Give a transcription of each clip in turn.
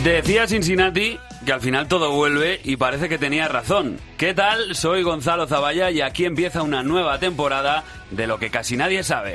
Decía Cincinnati que al final todo vuelve y parece que tenía razón. ¿Qué tal? Soy Gonzalo Zavalla y aquí empieza una nueva temporada de Lo que casi nadie sabe.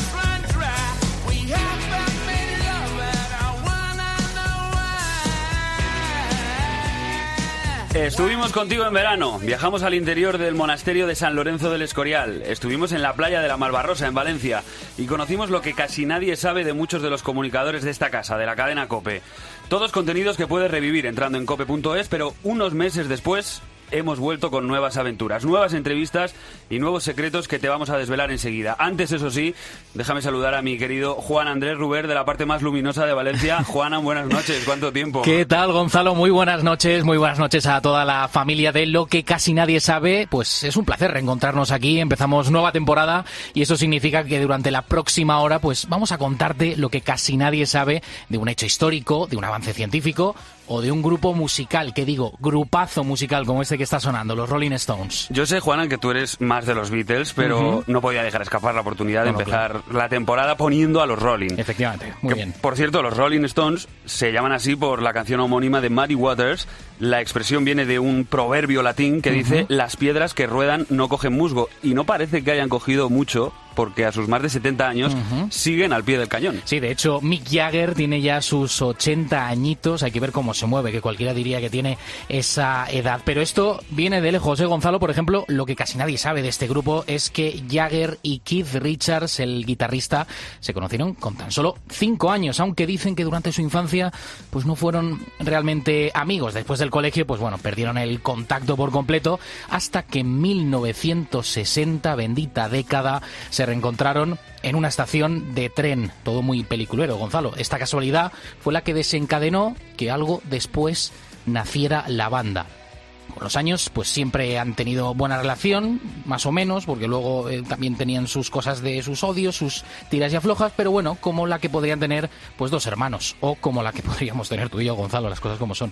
Estuvimos contigo en verano, viajamos al interior del monasterio de San Lorenzo del Escorial, estuvimos en la playa de la Malvarrosa, en Valencia, y conocimos lo que casi nadie sabe de muchos de los comunicadores de esta casa, de la cadena COPE. Todos contenidos que puedes revivir entrando en cope.es, pero unos meses después hemos vuelto con nuevas aventuras, nuevas entrevistas y nuevos secretos que te vamos a desvelar enseguida. Antes, eso sí, déjame saludar a mi querido Juan Andrés Ruber, de la parte más luminosa de Valencia. Juana, buenas noches, ¿cuánto tiempo? ¿Qué tal, Gonzalo? Muy buenas noches a toda la familia de Lo que casi nadie sabe. Pues es un placer reencontrarnos aquí, empezamos nueva temporada y eso significa que durante la próxima hora pues vamos a contarte lo que casi nadie sabe de un hecho histórico, de un avance científico o de un grupo musical, que digo, grupazo musical como este que está sonando, los Rolling Stones. Yo sé, Juana, que tú eres más de los Beatles, pero no podía dejar escapar la oportunidad de empezar la temporada poniendo a los Rolling. Efectivamente, muy bien. Por cierto, los Rolling Stones se llaman así por la canción homónima de Muddy Waters. La expresión viene de un proverbio latín que dice: las piedras que ruedan no cogen musgo. Y no parece que hayan cogido mucho, porque a sus más de 70 años siguen al pie del cañón. Sí, de hecho, Mick Jagger tiene ya sus 80 añitos. Hay que ver cómo se mueve, que cualquiera diría que tiene esa edad. Pero esto viene de lejos, Gonzalo. Por ejemplo, lo que casi nadie sabe de este grupo es que Jagger y Keith Richards, el guitarrista, se conocieron con tan solo 5 años, aunque dicen que durante su infancia pues no fueron realmente amigos. Después del colegio, pues bueno, perdieron el contacto por completo, hasta que en 1960, bendita década, se reencontraron en una estación de tren. Todo muy peliculero, Gonzalo. Esta casualidad fue la que desencadenó que algo después naciera la banda. Con los años, pues siempre han tenido buena relación, más o menos, porque luego también tenían sus cosas de sus odios, sus tiras y aflojas, pero bueno, como la que podrían tener pues dos hermanos, o como la que podríamos tener tú y yo, Gonzalo, las cosas como son.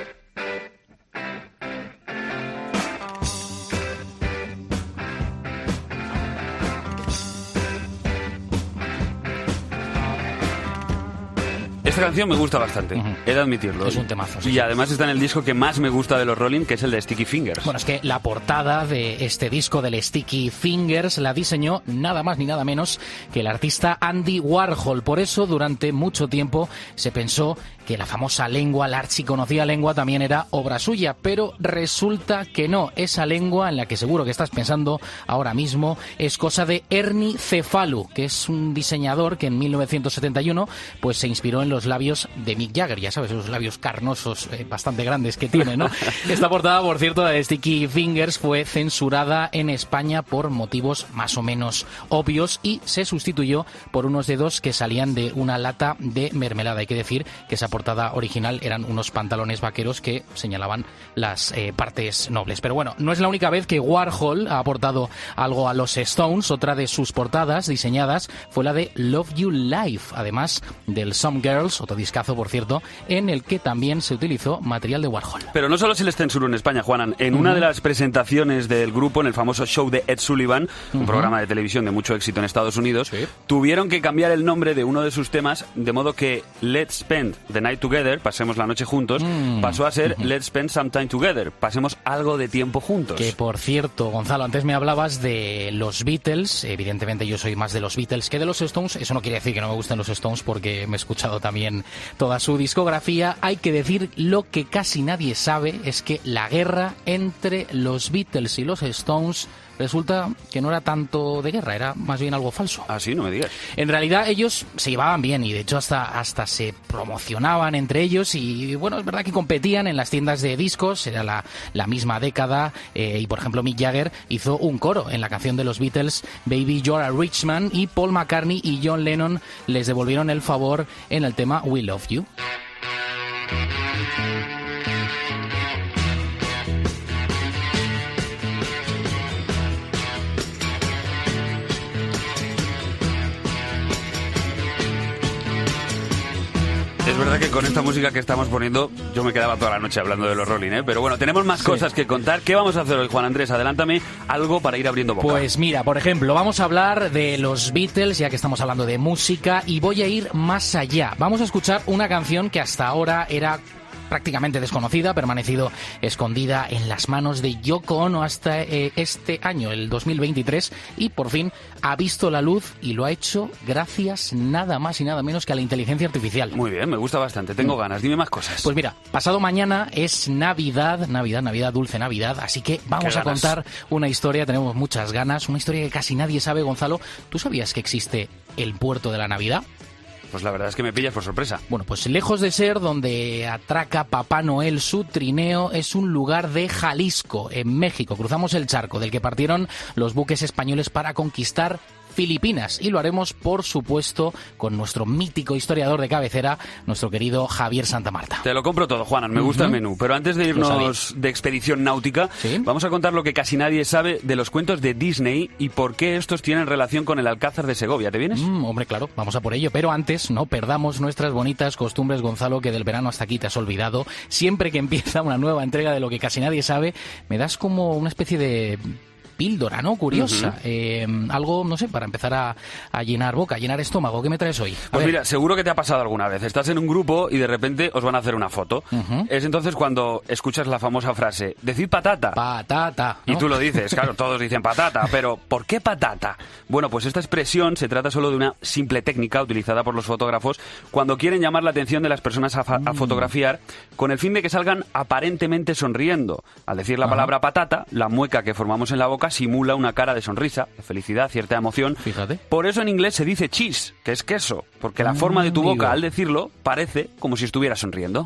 Esta canción me gusta bastante, he de admitirlo. Es un temazo. Sí, y además está en el disco que más me gusta de los Rolling, que es el de Sticky Fingers. Bueno, es que la portada de este disco del Sticky Fingers la diseñó nada más ni nada menos que el artista Andy Warhol. Por eso, durante mucho tiempo se pensó que la famosa lengua, la archiconocida lengua, también era obra suya, pero resulta que no. Esa lengua en la que seguro que estás pensando ahora mismo es cosa de Ernie Cefalu, que es un diseñador que en 1971 pues se inspiró en los labios de Mick Jagger, ya sabes, esos labios carnosos bastante grandes que tiene, ¿no? Esta portada, por cierto, de Sticky Fingers, fue censurada en España por motivos más o menos obvios y se sustituyó por unos dedos que salían de una lata de mermelada. Hay que decir que esa portada original eran unos pantalones vaqueros que señalaban las partes nobles. Pero bueno, no es la única vez que Warhol ha aportado algo a los Stones. Otra de sus portadas diseñadas fue la de Love You Live, además del Some Girls, otro discazo, por cierto, en el que también se utilizó material de Warhol. Pero no solo se les censuró en España, Juanan. En una de las presentaciones del grupo, en el famoso show de Ed Sullivan, un programa de televisión de mucho éxito en Estados Unidos, tuvieron que cambiar el nombre de uno de sus temas, de modo que Let's Spend the Night Together, pasemos la noche juntos, pasó a ser Let's Spend Some Time Together, pasemos algo de tiempo juntos. Que, por cierto, Gonzalo, antes me hablabas de los Beatles. Evidentemente yo soy más de los Beatles que de los Stones. Eso no quiere decir que no me gusten los Stones, porque me he escuchado también toda su discografía. Hay que decir, lo que casi nadie sabe es que la guerra entre los Beatles y los Stones resulta que no era tanto de guerra, era más bien algo falso. Ah, sí, no me digas. En realidad ellos se llevaban bien y de hecho hasta se promocionaban entre ellos y bueno, es verdad que competían en las tiendas de discos, era la misma década y por ejemplo Mick Jagger hizo un coro en la canción de los Beatles Baby You're a Rich Man y Paul McCartney y John Lennon les devolvieron el favor en el tema We Love You. Es verdad que con esta música que estamos poniendo yo me quedaba toda la noche hablando de los Rolling, ¿eh? Pero bueno, tenemos más cosas que contar. ¿Qué vamos a hacer hoy, Juan Andrés? Adelántame algo para ir abriendo boca. Pues mira, por ejemplo, vamos a hablar de los Beatles, ya que estamos hablando de música, y voy a ir más allá. Vamos a escuchar una canción que hasta ahora era prácticamente desconocida, permanecido escondida en las manos de Yoko Ono hasta este año, el 2023, y por fin ha visto la luz y lo ha hecho gracias nada más y nada menos que a la inteligencia artificial. Muy bien, me gusta bastante, tengo ganas, dime más cosas. Pues mira, pasado mañana es Navidad, dulce Navidad, así que vamos a contar una historia, tenemos muchas ganas, una historia que casi nadie sabe. Gonzalo, ¿tú sabías que existe el Puerto de la Navidad? Pues la verdad es que me pillas por sorpresa. Bueno, pues lejos de ser donde atraca Papá Noel su trineo, es un lugar de Jalisco, en México. Cruzamos el charco del que partieron los buques españoles para conquistar Filipinas, y lo haremos, por supuesto, con nuestro mítico historiador de cabecera, nuestro querido Javier Santamarta. Te lo compro todo, Juanan, me gusta el menú. Pero antes de irnos de expedición náutica, vamos a contar lo que casi nadie sabe de los cuentos de Disney y por qué estos tienen relación con el Alcázar de Segovia. ¿Te vienes? Hombre, claro, vamos a por ello. Pero antes, no perdamos nuestras bonitas costumbres, Gonzalo, que del verano hasta aquí te has olvidado. Siempre que empieza una nueva entrega de lo que casi nadie sabe, me das como una especie de píldora, ¿no? Curiosa. Algo, no sé, para empezar a llenar boca, a llenar estómago. ¿Qué me traes hoy? Pues mira, seguro que te ha pasado alguna vez. Estás en un grupo y de repente os van a hacer una foto. Es entonces cuando escuchas la famosa frase, decid patata. Patata, ¿no? Y tú lo dices, claro, todos dicen patata, pero ¿por qué patata? Bueno, pues esta expresión se trata solo de una simple técnica utilizada por los fotógrafos cuando quieren llamar la atención de las personas a fotografiar con el fin de que salgan aparentemente sonriendo. Al decir la palabra patata, la mueca que formamos en la boca simula una cara de sonrisa, de felicidad, cierta emoción. Fíjate. Por eso en inglés se dice cheese, que es queso, porque la forma de tu boca al decirlo parece como si estuvieras sonriendo.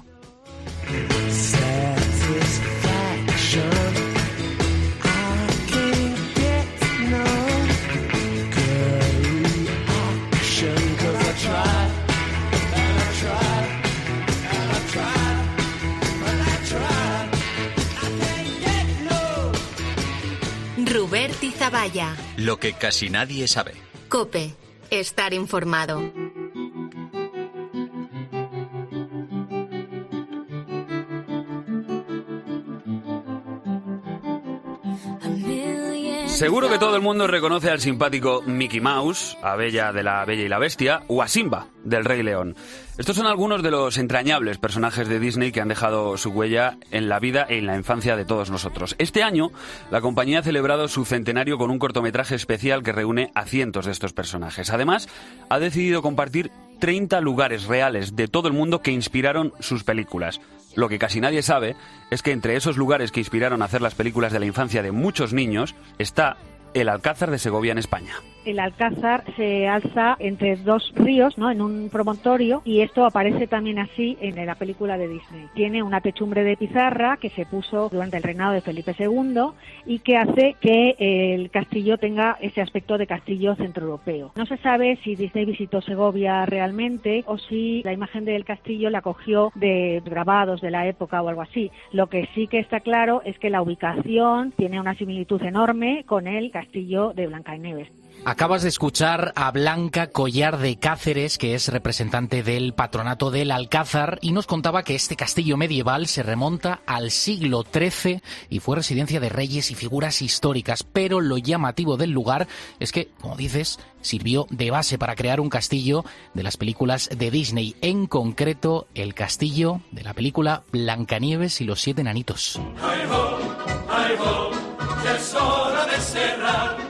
Rubert y Zaballa. Lo que casi nadie sabe. COPE. Estar informado. Seguro que todo el mundo reconoce al simpático Mickey Mouse, a Bella de la Bella y la Bestia, o a Simba, del Rey León. Estos son algunos de los entrañables personajes de Disney que han dejado su huella en la vida e en la infancia de todos nosotros. Este año, la compañía ha celebrado su centenario con un cortometraje especial que reúne a cientos de estos personajes. Además, ha decidido compartir 30 lugares reales de todo el mundo que inspiraron sus películas. Lo que casi nadie sabe es que entre esos lugares que inspiraron a hacer las películas de la infancia de muchos niños está el Alcázar de Segovia en España. El Alcázar se alza entre dos ríos, ¿no?, en un promontorio, y esto aparece también así en la película de Disney. Tiene una techumbre de pizarra que se puso durante el reinado de Felipe II y que hace que el castillo tenga ese aspecto de castillo centroeuropeo. No se sabe si Disney visitó Segovia realmente o si la imagen del castillo la cogió de grabados de la época o algo así. Lo que sí que está claro es que la ubicación tiene una similitud enorme con el castillo de Blancanieves. Acabas de escuchar a Blanca Collar de Cáceres, que es representante del patronato del Alcázar, y nos contaba que este castillo medieval se remonta al siglo XIII y fue residencia de reyes y figuras históricas. Pero lo llamativo del lugar es que, como dices, sirvió de base para crear un castillo de las películas de Disney, en concreto el castillo de la película Blancanieves y los 7 enanitos. ¡Ay, ho! ¡Ay, ho! ¡Ya es hora de cerrar!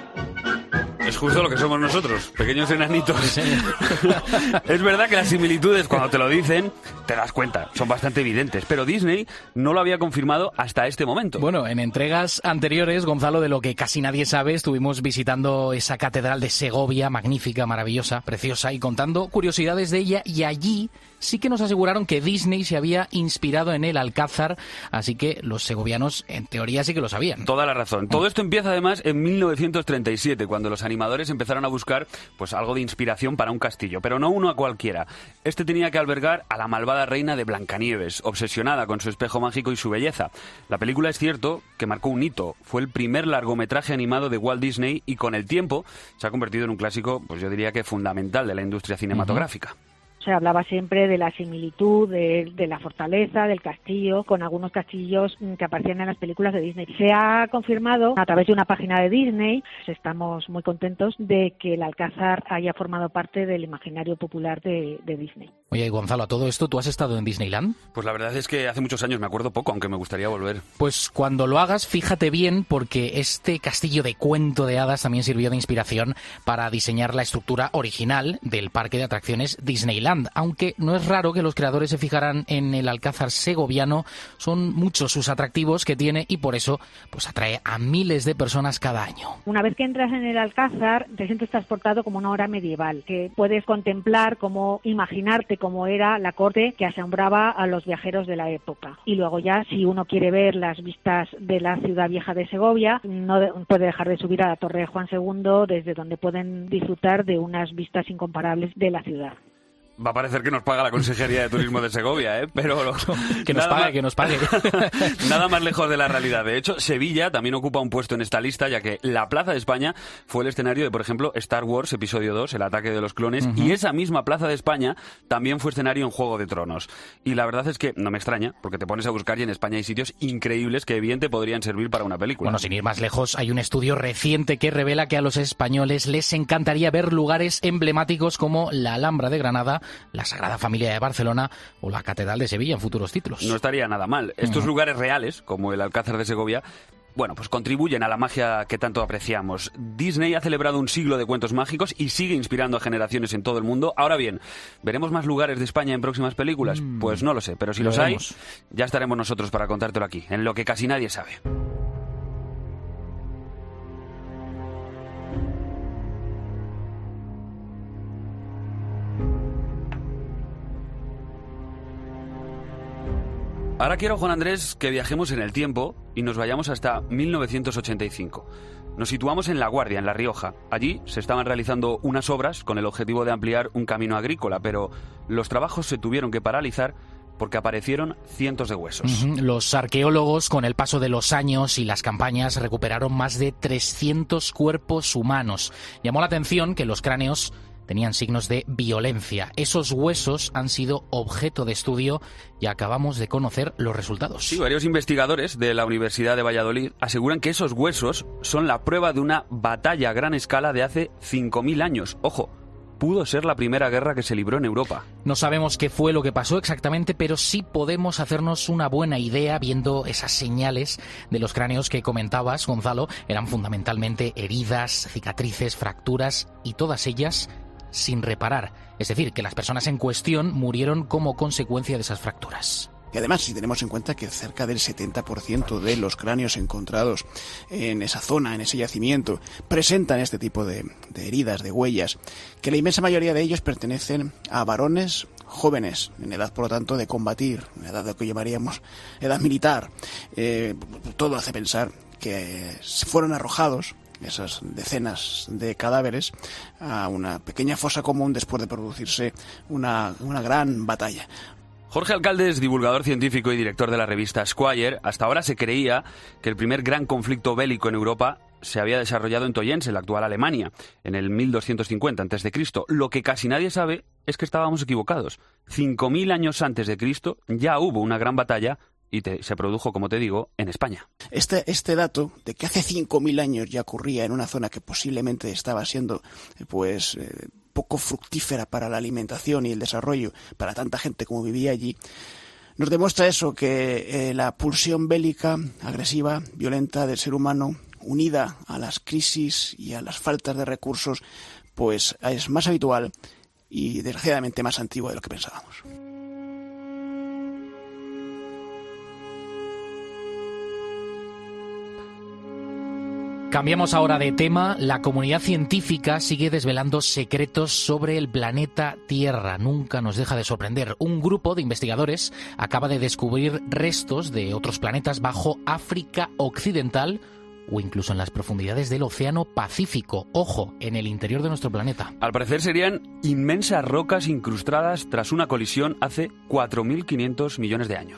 Es justo lo que somos nosotros, pequeños enanitos. Sí, es verdad que las similitudes, cuando te lo dicen, te das cuenta, son bastante evidentes. Pero Disney no lo había confirmado hasta este momento. Bueno, en entregas anteriores, Gonzalo, de lo que casi nadie sabe, estuvimos visitando esa catedral de Segovia, magnífica, maravillosa, preciosa, y contando curiosidades de ella, y allí sí que nos aseguraron que Disney se había inspirado en el Alcázar, así que los segovianos, en teoría, sí que lo sabían. Toda la razón. Todo esto empieza, además, en 1937, cuando los animadores empezaron a buscar pues algo de inspiración para un castillo, pero no uno a cualquiera. Este tenía que albergar a la malvada reina de Blancanieves, obsesionada con su espejo mágico y su belleza. La película, es cierto, que marcó un hito. Fue el primer largometraje animado de Walt Disney y con el tiempo se ha convertido en un clásico, pues yo diría que fundamental de la industria cinematográfica. Se hablaba siempre de la similitud de la fortaleza, del castillo, con algunos castillos que aparecían en las películas de Disney. Se ha confirmado a través de una página de Disney, estamos muy contentos de que el Alcázar haya formado parte del imaginario popular de Disney. Oye, Gonzalo, a todo esto, ¿tú has estado en Disneyland? Pues la verdad es que hace muchos años me acuerdo poco, aunque me gustaría volver. Pues cuando lo hagas, fíjate bien, porque este castillo de cuento de hadas también sirvió de inspiración para diseñar la estructura original del parque de atracciones Disneyland. Aunque no es raro que los creadores se fijaran en el Alcázar segoviano, son muchos sus atractivos que tiene y por eso pues atrae a miles de personas cada año. Una vez que entras en el Alcázar, te sientes transportado como una hora medieval, que puedes contemplar, cómo imaginarte cómo era la corte que asombraba a los viajeros de la época. Y luego ya, si uno quiere ver las vistas de la ciudad vieja de Segovia, no puede dejar de subir a la Torre de Juan II, desde donde pueden disfrutar de unas vistas incomparables de la ciudad. Va a parecer que nos paga la Consejería de Turismo de Segovia, ¿eh? Pero que nos pague. Nada más lejos de la realidad. De hecho, Sevilla también ocupa un puesto en esta lista, ya que la Plaza de España fue el escenario de, por ejemplo, Star Wars Episodio 2, el ataque de los clones, y esa misma Plaza de España también fue escenario en Juego de Tronos. Y la verdad es que no me extraña, porque te pones a buscar y en España hay sitios increíbles que evidentemente podrían servir para una película. Bueno, sin ir más lejos, hay un estudio reciente que revela que a los españoles les encantaría ver lugares emblemáticos como la Alhambra de Granada, la Sagrada Familia de Barcelona o la Catedral de Sevilla en futuros títulos. No estaría nada mal. Estos lugares reales, como el Alcázar de Segovia, bueno, pues contribuyen a la magia que tanto apreciamos. Disney ha celebrado un siglo de cuentos mágicos y sigue inspirando a generaciones en todo el mundo. Ahora bien, ¿veremos más lugares de España en próximas películas? Pues no lo sé, pero si los hay, ya estaremos nosotros para contártelo aquí, en lo que casi nadie sabe. Ahora quiero, Juan Andrés, que viajemos en el tiempo y nos vayamos hasta 1985. Nos situamos en La Guardia, en La Rioja. Allí se estaban realizando unas obras con el objetivo de ampliar un camino agrícola, pero los trabajos se tuvieron que paralizar porque aparecieron cientos de huesos. Los arqueólogos, con el paso de los años y las campañas, recuperaron más de 300 cuerpos humanos. Llamó la atención que los cráneos tenían signos de violencia. Esos huesos han sido objeto de estudio y acabamos de conocer los resultados. Sí, varios investigadores de la Universidad de Valladolid aseguran que esos huesos son la prueba de una batalla a gran escala de hace 5.000 años. Ojo, pudo ser la primera guerra que se libró en Europa. No sabemos qué fue lo que pasó exactamente, pero sí podemos hacernos una buena idea viendo esas señales de los cráneos que comentabas, Gonzalo. Eran fundamentalmente heridas, cicatrices, fracturas y todas ellas sin reparar. Es decir, que las personas en cuestión murieron como consecuencia de esas fracturas. Y además, si tenemos en cuenta que cerca del 70% de los cráneos encontrados en esa zona, en ese yacimiento, presentan este tipo de heridas, de huellas, que la inmensa mayoría de ellos pertenecen a varones jóvenes, en edad, por lo tanto, de combatir, en edad de lo que llamaríamos edad militar. Todo hace pensar que fueron arrojados esas decenas de cadáveres a una pequeña fosa común después de producirse una gran batalla. Jorge Alcalde es divulgador científico y director de la revista Squire. Hasta ahora se creía que el primer gran conflicto bélico en Europa se había desarrollado en Toyense, la actual Alemania, en el 1250 a.C. Lo que casi nadie sabe es que estábamos equivocados. 5.000 años antes de Cristo ya hubo una gran batalla y se produjo, como te digo, en España. Este dato de que hace 5.000 años ya ocurría en una zona que posiblemente estaba siendo poco fructífera para la alimentación y el desarrollo para tanta gente como vivía allí, nos demuestra eso, que la pulsión bélica, agresiva, violenta del ser humano, unida a las crisis y a las faltas de recursos, pues es más habitual y desgraciadamente más antigua de lo que pensábamos. Cambiamos ahora de tema. La comunidad científica sigue desvelando secretos sobre el planeta Tierra. Nunca nos deja de sorprender. Un grupo de investigadores acaba de descubrir restos de otros planetas bajo África Occidental o incluso en las profundidades del Océano Pacífico. Ojo, en el interior de nuestro planeta. Al parecer serían inmensas rocas incrustadas tras una colisión hace 4.500 millones de años.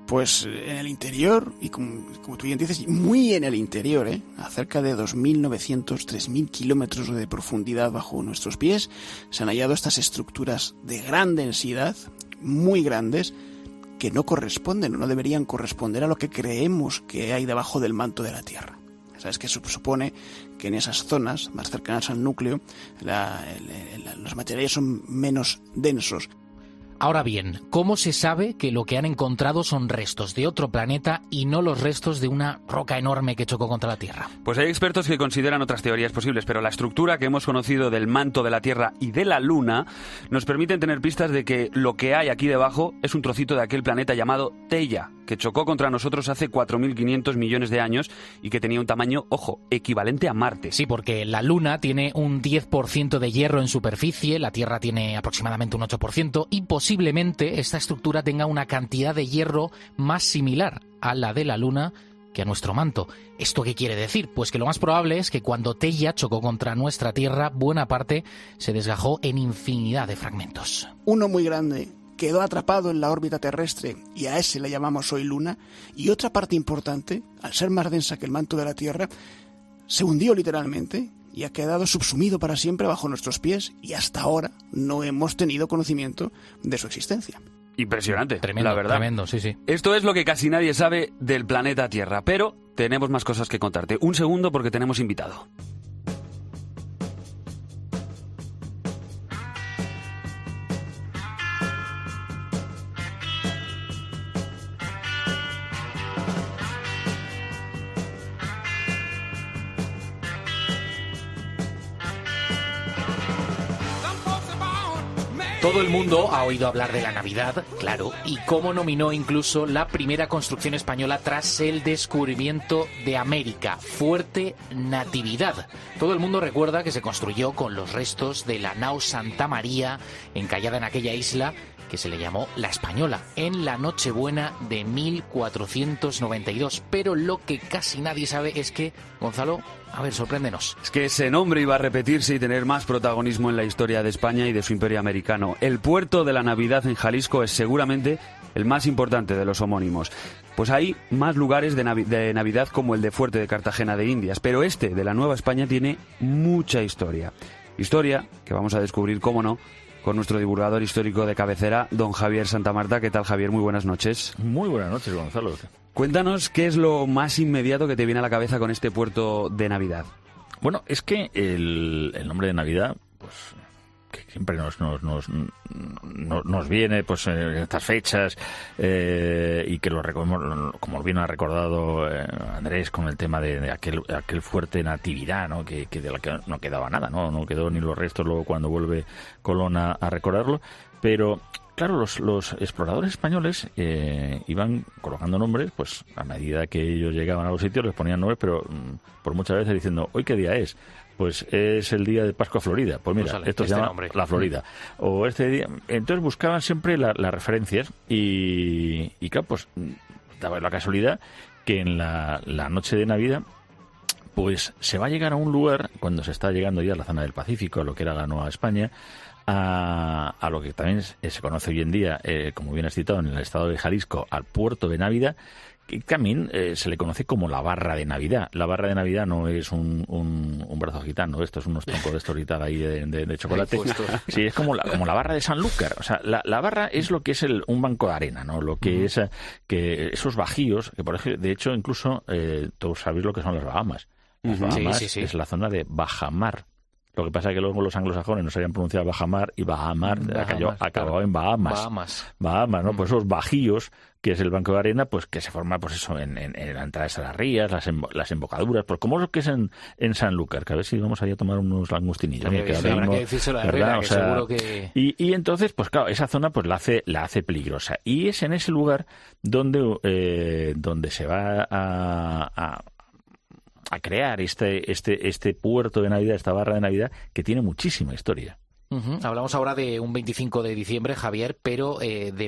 Pues en el interior, y como tú bien dices, muy en el interior, a cerca de 2.900, 3.000 kilómetros de profundidad bajo nuestros pies, se han hallado estas estructuras de gran densidad, muy grandes, que no corresponden o no deberían corresponder a lo que creemos que hay debajo del manto de la Tierra. Sabes que supone que en esas zonas más cercanas al núcleo los materiales son menos densos. Ahora bien, ¿cómo se sabe que lo que han encontrado son restos de otro planeta y no los restos de una roca enorme que chocó contra la Tierra? Pues hay expertos que consideran otras teorías posibles, pero la estructura que hemos conocido del manto de la Tierra y de la Luna nos permiten tener pistas de que lo que hay aquí debajo es un trocito de aquel planeta llamado Theia, que chocó contra nosotros hace 4.500 millones de años y que tenía un tamaño, ojo, equivalente a Marte. Sí, porque la Luna tiene un 10% de hierro en superficie, la Tierra tiene aproximadamente un 8% y posiblemente esta estructura tenga una cantidad de hierro más similar a la de la Luna que a nuestro manto. ¿Esto qué quiere decir? Pues que lo más probable es que cuando Theia chocó contra nuestra Tierra, buena parte se desgajó en infinidad de fragmentos. Uno muy grande quedó atrapado en la órbita terrestre y a ese le llamamos hoy Luna, y otra parte importante, al ser más densa que el manto de la Tierra, se hundió literalmente y ha quedado subsumido para siempre bajo nuestros pies, y hasta ahora no hemos tenido conocimiento de su existencia. Impresionante, Tremendo, la verdad. Tremendo, sí, sí. Esto es lo que casi nadie sabe del planeta Tierra, pero tenemos más cosas que contarte. Un segundo porque tenemos invitado. Todo el mundo ha oído hablar de la Navidad, claro, y cómo nominó incluso la primera construcción española tras el descubrimiento de América, Fuerte Natividad. Todo el mundo recuerda que se construyó con los restos de la nao Santa María, encallada en aquella isla que se le llamó La Española, en la Nochebuena de 1492. Pero lo que casi nadie sabe es que, Gonzalo, a ver, sorpréndenos. Es que ese nombre iba a repetirse y tener más protagonismo en la historia de España y de su imperio americano. El puerto de la Navidad en Jalisco es seguramente el más importante de los homónimos. Pues hay más lugares de Navidad como el de Fuerte de Cartagena de Indias, pero este de la Nueva España tiene mucha historia. Historia que vamos a descubrir, cómo no, con nuestro divulgador histórico de cabecera, don Javier Santamarta. ¿Qué tal, Javier? Muy buenas noches. Muy buenas noches, Gonzalo. Cuéntanos qué es lo más inmediato que te viene a la cabeza con este puerto de Navidad. Bueno, es que el nombre de Navidad, pues, que siempre nos viene pues en estas fechas, y que como bien ha recordado Andrés con el tema de aquel fuerte Natividad, ¿no? que de la que no quedaba nada, no quedó ni los restos luego cuando vuelve Colón a recordarlo, pero claro, los exploradores españoles iban colocando nombres, pues a medida que ellos llegaban a los sitios les ponían nombres, pero por muchas veces diciendo, ¿hoy qué día es? Pues es el día de Pascua Florida. Pues mira, esto se llama nombre. La Florida. O este día. Entonces buscaban siempre las referencias y claro, pues daba la casualidad que en la noche de Navidad pues se va a llegar a un lugar, cuando se está llegando ya a la zona del Pacífico, a lo que era la Nueva España, a lo que también se conoce hoy en día, como bien has citado, en el estado de Jalisco, al puerto de Navidad, que también se le conoce como la barra de Navidad. La barra de Navidad no es un brazo gitano, esto es unos troncos de estorital ahí de chocolate. Sí, es como la barra de Sanlúcar. O sea, la barra es lo que es un banco de arena, ¿no? Lo que es que esos bajíos, que por ejemplo, de hecho, incluso todos sabéis lo que son las Bahamas. Las Bahamas sí. Es la zona de bajamar. Lo que pasa es que luego los anglosajones no sabían pronunciar bajamar y Bahamar acabó en Bahamas, ¿no? Pues esos bajíos, que es el banco de arena, pues que se forma, pues eso, en la entrada de las rías, las embocaduras, pues como lo que es en Sanlúcar, que a ver si vamos allá a tomar unos langostinillos. Habrá que decírselo a Herrera, que seguro que... Y entonces, pues claro, esa zona pues la hace peligrosa. Y es en ese lugar donde se va a crear este puerto de Navidad, esta barra de Navidad, que tiene muchísima historia. Hablamos ahora de un 25 de diciembre, Javier, pero de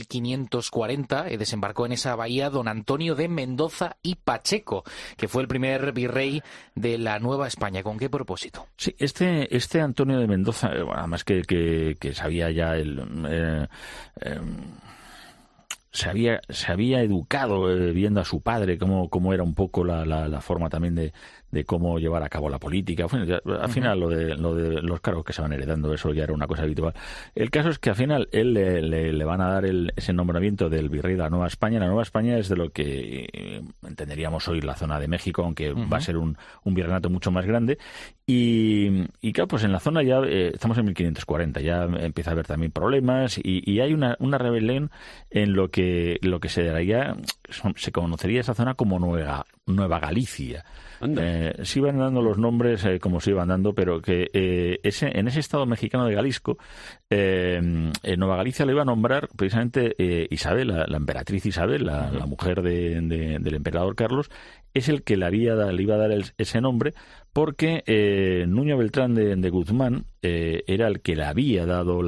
1540 desembarcó en esa bahía don Antonio de Mendoza y Pacheco, que fue el primer virrey de la Nueva España. ¿Con qué propósito? Sí, este Antonio de Mendoza, además que sabía ya se había educado viendo a su padre cómo era un poco la forma también de cómo llevar a cabo la política. Al final lo de los cargos que se van heredando, eso ya era una cosa habitual. El caso es que al final él le van a dar ese nombramiento del virrey de la Nueva España. La Nueva España es de lo que entenderíamos hoy la zona de México, aunque va a ser un virreinato mucho más grande. Y claro, pues en la zona ya estamos en 1540, ya empieza a haber también problemas y hay una rebelión en lo que se daría, se conocería esa zona como Nueva Galicia. Sí van dando los nombres como se iban dando, pero que en ese estado mexicano de Jalisco, Nueva Galicia lo iba a nombrar precisamente Isabel, la emperatriz Isabel, la mujer del emperador Carlos, es el que le iba a dar ese nombre, porque Nuño Beltrán de Guzmán era el que le había dado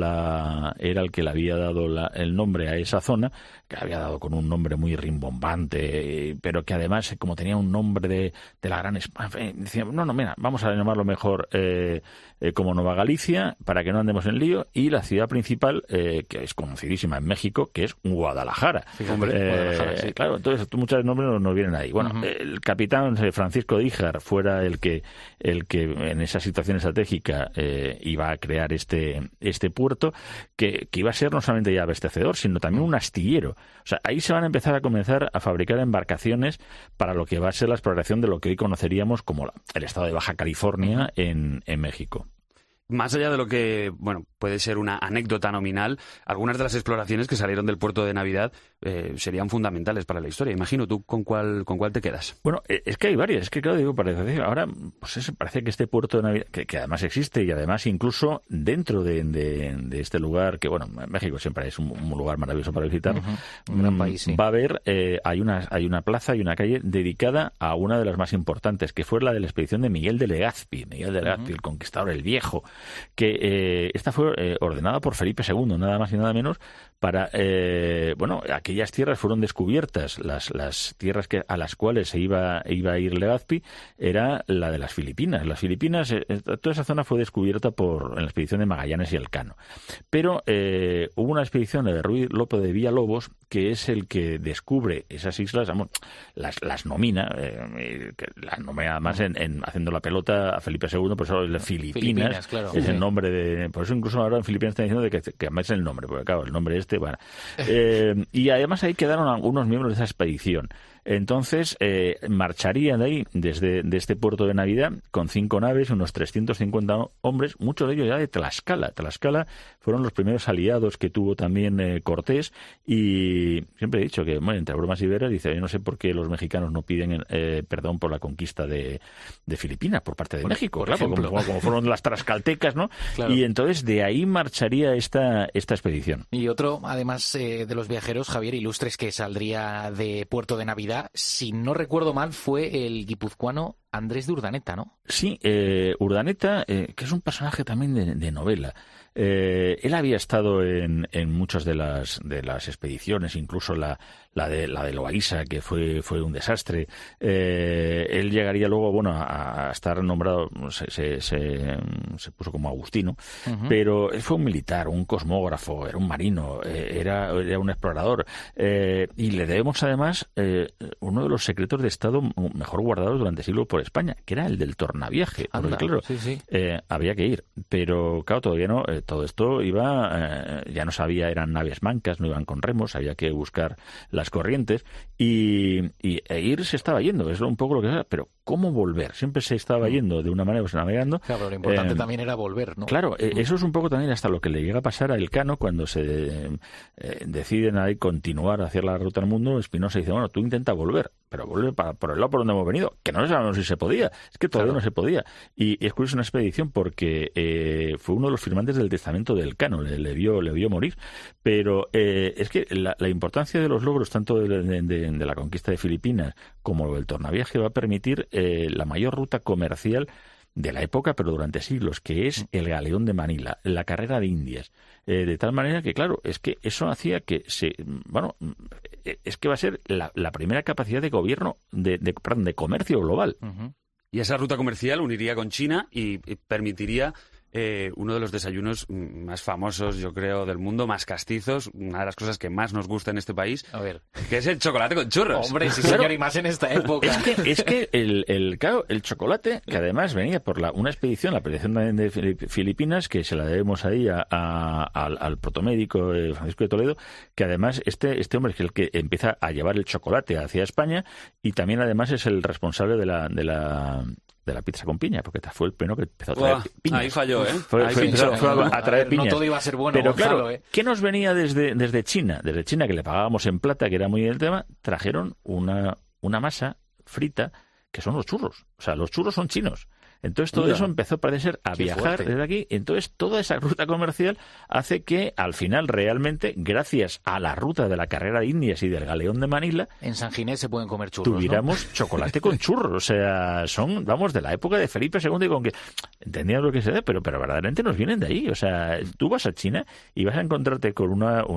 el nombre a esa zona, que había dado con un nombre muy rimbombante, pero que además, como tenía un nombre de la gran España, decían, mira, vamos a llamarlo mejor como Nueva Galicia, para que no andemos en lío, y la ciudad principal, que es conocidísima en México, que es Guadalajara. Guadalajara, sí. Claro, entonces muchos nombres nos vienen ahí. Bueno, el capitán Francisco de Híjar fuera el que en esa situación estratégica iba a crear este puerto, que iba a ser no solamente ya abastecedor, sino también un astillero. O sea, ahí se van a comenzar a fabricar embarcaciones para lo que va a ser la exploración de lo que hoy conoceríamos como el estado de Baja California en México. Más allá de lo que, puede ser una anécdota nominal, algunas de las exploraciones que salieron del puerto de Navidad serían fundamentales para la historia. Imagino, ¿tú con cuál te quedas? Bueno, es que hay varias. Es que, claro, ahora pues parece que este puerto de Navidad, que además existe y además incluso dentro de este lugar, que, México siempre es un lugar maravilloso para visitar, un gran país, sí. Va a haber, hay una plaza y una calle dedicada a una de las más importantes, que fue la de la expedición de Miguel de Legazpi, el Conquistador, el Viejo, que esta fue ordenada por Felipe II, nada más y nada menos, para aquellas tierras fueron descubiertas, las tierras a las cuales se iba a ir Legazpi era la de las Filipinas. Las Filipinas, toda esa zona fue descubierta en la expedición de Magallanes y Elcano. Pero hubo una expedición de Ruy López de Villalobos, que es el que descubre esas islas, las nomina, además haciendo la pelota a Felipe II, por eso las Filipinas claro, es el nombre de... Por eso incluso ahora en Filipinas están diciendo que además es el nombre, porque claro, el nombre y además ahí quedaron algunos miembros de esa expedición. Entonces marcharían de ahí, de este puerto de Navidad, con 5 naves, unos 350 hombres, muchos de ellos ya de Tlaxcala. Tlaxcala fueron los primeros aliados que tuvo también Cortés, y siempre he dicho que, entre bromas y veras, dice, yo no sé por qué los mexicanos no piden perdón por la conquista de Filipinas por parte de México, claro, como fueron las tlaxcaltecas, ¿no? Claro. Y entonces de ahí marcharía esta expedición. Y otro, además de los viajeros, Javier, ilustres, que saldría de Puerto de Navidad, si no recuerdo mal, fue el guipuzcoano Andrés de Urdaneta, ¿no? Sí, Urdaneta, que es un personaje también de novela. Él había estado en muchas de las expediciones, incluso la de Loaiza, que fue un desastre. Él llegaría luego, a estar nombrado, se puso como Agustino, pero él fue un militar, un cosmógrafo, era un marino, era un explorador, y le debemos además uno de los secretos de Estado mejor guardados durante siglos por España, que era el del tornaviaje. Porque, claro, sí. Había que ir, pero claro, todavía no. Todo esto iba, ya no sabía, eran naves mancas, no iban con remos, había que buscar las corrientes e ir se estaba yendo, es un poco lo que era, pero ¿cómo volver? Siempre se estaba yendo de una manera, pues navegando. Claro, lo importante también era volver, ¿no? Claro, eso es un poco también hasta lo que le llega a pasar a Elcano cuando se deciden ahí continuar hacia la ruta al mundo. Espinosa dice, tú intenta volver, pero vuelve por el lado por donde hemos venido, que no sabemos si se podía, es que todavía no se podía. Y es curioso una expedición porque fue uno de los firmantes del testamento de Elcano, le vio morir, pero es que la importancia de los logros tanto de la conquista de Filipinas como del tornaviaje va a permitir la mayor ruta comercial de la época, pero durante siglos, que es el galeón de Manila, la carrera de Indias, de tal manera que, claro, es que eso hacía que es que va a ser la primera capacidad de gobierno, de comercio global. Y esa ruta comercial uniría con China y permitiría uno de los desayunos más famosos, yo creo, del mundo, más castizos, una de las cosas que más nos gusta en este país, A ver. que es el chocolate con churros. Hombre, sí señor, y más en esta época. Es que el chocolate, que además venía por una expedición, la expedición también de Filipinas, que se la debemos ahí al protomédico Francisco de Toledo, que además este hombre es el que empieza a llevar el chocolate hacia España y también además es el responsable de la pizza con piña, porque fue el peno que empezó a traer piña. Ahí falló, ¿eh? Fue pinchó. a traer piñas. No todo iba a ser bueno, Pero Gonzalo, claro, ¿qué nos venía desde China? Desde China, que le pagábamos en plata, que era muy el tema, trajeron una masa frita, que son los churros. O sea, los churros son chinos. Entonces todo eso empezó, parece ser, a viajar desde aquí. Entonces toda esa ruta comercial hace que al final realmente, gracias a la ruta de la carrera de Indias y del galeón de Manila, en San Ginés se pueden comer churros, tuviéramos chocolate con churros. O sea, son, vamos, de la época de Felipe II y con que entendíamos lo que se da, pero verdaderamente nos vienen de ahí. O sea, tú vas a China y vas a encontrarte con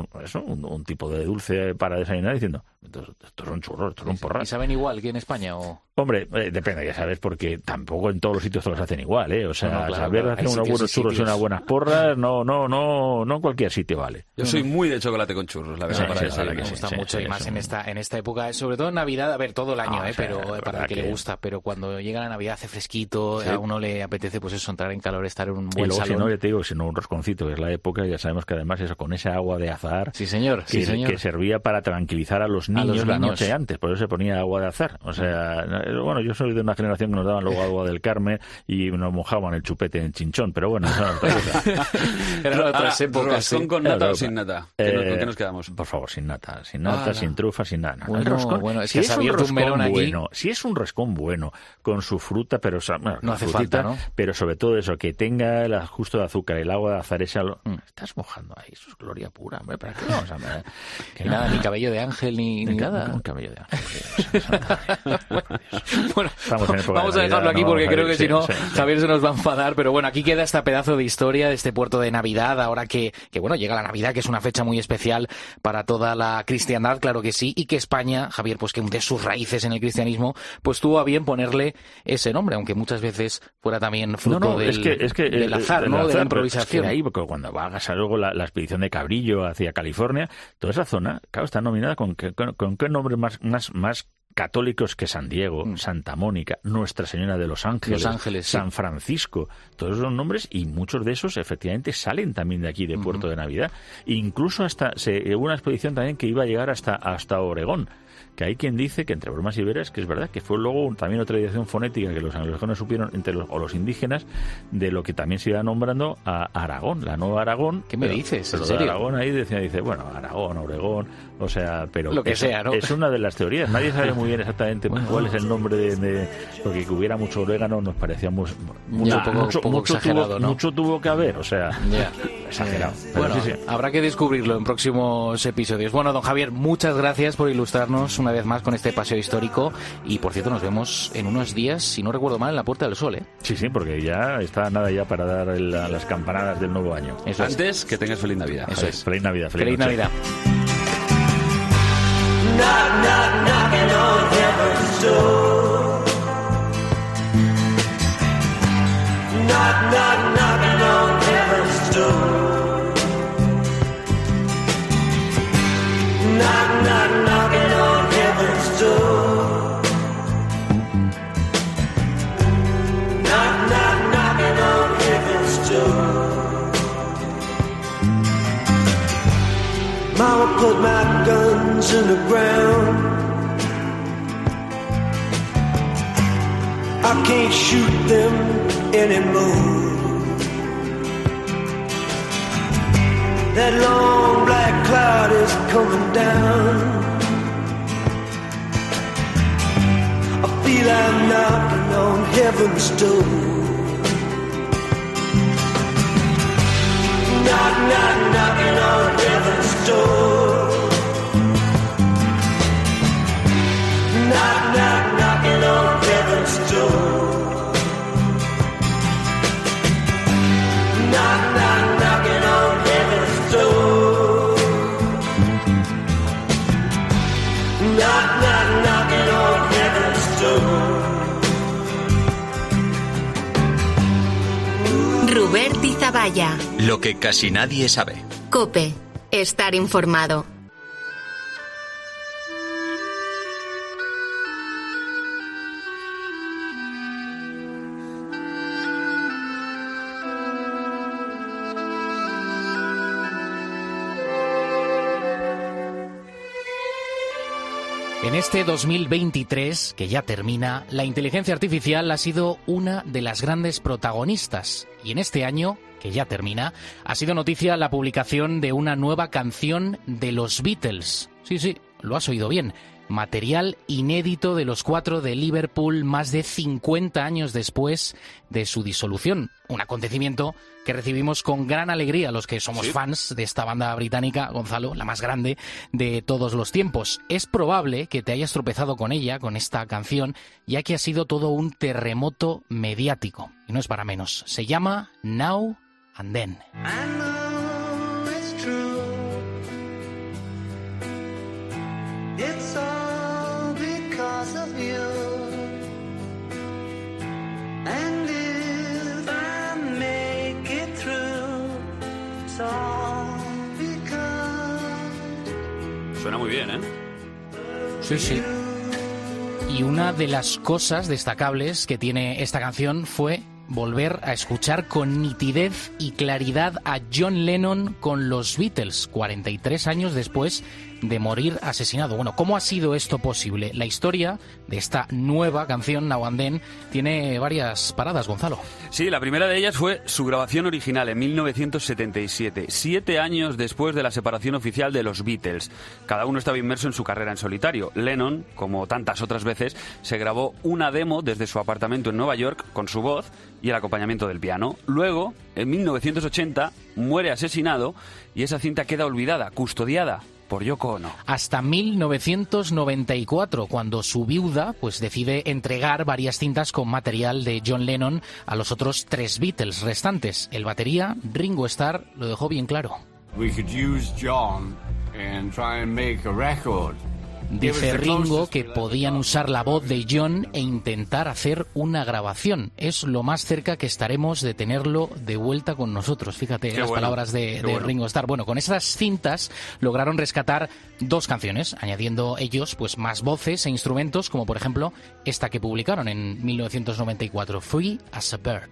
un tipo de dulce para desayunar diciendo, estos son churros, estos son porras. ¿Y saben igual que en España o...? Hombre, depende, ya sabes, porque tampoco en todos los sitios todos hacen igual, ¿eh? O sea, No, claro, saber hacer unos buenos churros y unas buenas porras, no en cualquier sitio vale. Yo soy muy de chocolate con churros, la verdad, Me gusta mucho y más en esta época, sobre todo en Navidad, a ver, todo el año, pero para el que le gusta, pero cuando llega la Navidad hace fresquito, a uno le apetece pues eso, entrar en calor, estar en un buen salón. Si no, ya te digo, si no un rosconcito, que es la época, ya sabemos que además eso con ese agua de azahar, sí señor, que servía para tranquilizar a los niños la noche antes, por eso se ponía agua de azahar. O sea, bueno, yo soy de una generación que nos daban luego agua del Carmen y nos mojaban el chupete en chinchón, pero bueno, eso eran otras épocas. ¿Roscón con nata o sin nata? ¿Con qué nos quedamos? Por favor, sin nata, sin trufa, sin nada. Bueno, el roscón, es que has abierto un melón aquí. Si es un roscón bueno, con su fruta, pero no hace falta, ¿no? Pero sobre todo eso, que tenga el justo de azúcar, el agua de azahar, estás mojando ahí, eso es gloria pura, hombre, ¿para qué vamos a ver? Que nada, ni cabello de ángel, ni nada. Un cabello de ángel. Bueno, vamos a dejarlo aquí porque creo que si no, Javier se nos va a enfadar, pero bueno, aquí queda este pedazo de historia de este puerto de Navidad, ahora que bueno, llega la Navidad, que es una fecha muy especial para toda la cristiandad, claro que sí, y que España, Javier, pues que hunde sus raíces en el cristianismo, pues tuvo a bien ponerle ese nombre, aunque muchas veces fuera también fruto del azar, ¿no? De la improvisación. Es que ahí, porque cuando vas a luego la expedición de Cabrillo hacia California, toda esa zona, claro, está nominada con qué nombre más católicos que San Diego, Santa Mónica, Nuestra Señora de los Ángeles, San Francisco, todos esos nombres, y muchos de esos efectivamente salen también de aquí, de Puerto de Navidad. Incluso hubo una expedición también que iba a llegar hasta Oregón, que hay quien dice que, entre bromas y veras, que es verdad, que fue luego también otra tradición fonética que los anglosajones supieron, o los indígenas, de lo que también se iba nombrando a Aragón, la Nueva Aragón. ¿Qué me dices? ¿En pero serio? Aragón ahí dice, bueno, Aragón, Oregón, o sea, pero lo que sea, ¿no? Es una de las teorías. Nadie sabe muy bien exactamente cuál es el nombre de porque que hubiera mucho orégano nos parecía mucho exagerado, ¿no? Mucho tuvo que haber, o sea, exagerado. Bueno, sí. Habrá que descubrirlo en próximos episodios. Bueno, don Javier, muchas gracias por ilustrarnos una vez más con este paseo histórico y, por cierto, nos vemos en unos días, si no recuerdo mal, en la Puerta del Sol, ¿eh? Sí, porque ya está nada ya para dar las campanadas del nuevo año. Eso Antes, que tengas feliz Navidad. Eso es. Feliz Navidad. Feliz Navidad. Knock, knock, knocking on heaven's door. Knock, knock, knocking on heaven's door. Knock, knock, knocking on heaven's door. Knock, knock, knocking on heaven's door. Mama put my guns in the ground. I can't shoot them anymore. That long black cloud is coming down. I feel I'm knocking on heaven's door. Knock, knock, knocking on heaven's door. Knock, knock, knocking on heaven's door. Knock, knock, knocking on heaven's door. Knock, knock, knocking on heaven's door. Rubert Tizaballa. Lo que casi nadie sabe. COPE. Estar informado. En este 2023, que ya termina, la inteligencia artificial ha sido una de las grandes protagonistas. Y en este año, que ya termina, ha sido noticia la publicación de una nueva canción de los Beatles. Sí, lo has oído bien. Material inédito de los 4 de Liverpool más de 50 años después de su disolución. Un acontecimiento que recibimos con gran alegría los que somos fans de esta banda británica, Gonzalo, la más grande de todos los tiempos. Es probable que te hayas tropezado con ella, con esta canción, ya que ha sido todo un terremoto mediático. Y no es para menos. Se llama Now and Then. It's all because of you. And if I make it through, it's all because... Suena muy bien, ¿eh? Sí. Y una de las cosas destacables que tiene esta canción fue volver a escuchar con nitidez y claridad a John Lennon con los Beatles, 43 años después de morir asesinado. Bueno, ¿cómo ha sido esto posible? La historia de esta nueva canción, Now and Then, tiene varias paradas, Gonzalo. Sí, la primera de ellas fue su grabación original en 1977, 7 años después de la separación oficial de los Beatles. Cada uno estaba inmerso en su carrera en solitario. Lennon, como tantas otras veces, se grabó una demo desde su apartamento en Nueva York con su voz y el acompañamiento del piano. Luego, en 1980, muere asesinado y esa cinta queda olvidada, custodiada por Yoko Ono. Hasta 1994, cuando su viuda pues decide entregar varias cintas con material de John Lennon a los otros 3 Beatles restantes. El batería, Ringo Starr, lo dejó bien claro. We could use John and try and make a record. Dice Ringo que podían usar la voz de John e intentar hacer una grabación. Es lo más cerca que estaremos de tenerlo de vuelta con nosotros. Fíjate las palabras de Ringo Starr. Bueno, con esas cintas lograron rescatar 2 canciones, añadiendo ellos pues más voces e instrumentos, como por ejemplo esta que publicaron en 1994, Free as a Bird.